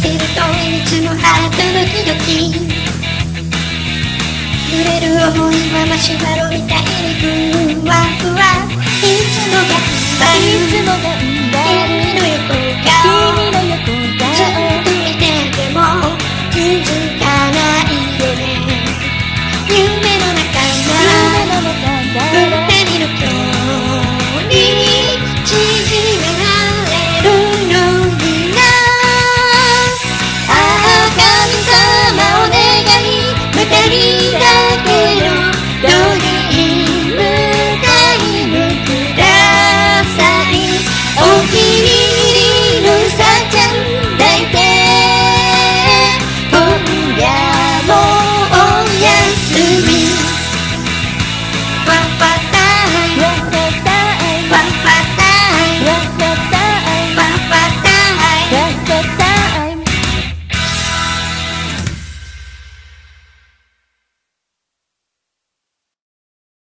てるといつもハートドキドキ、揺れる重いままシュマロみたいにふわふわ、いつも頑張る、いつも頑張る君の横が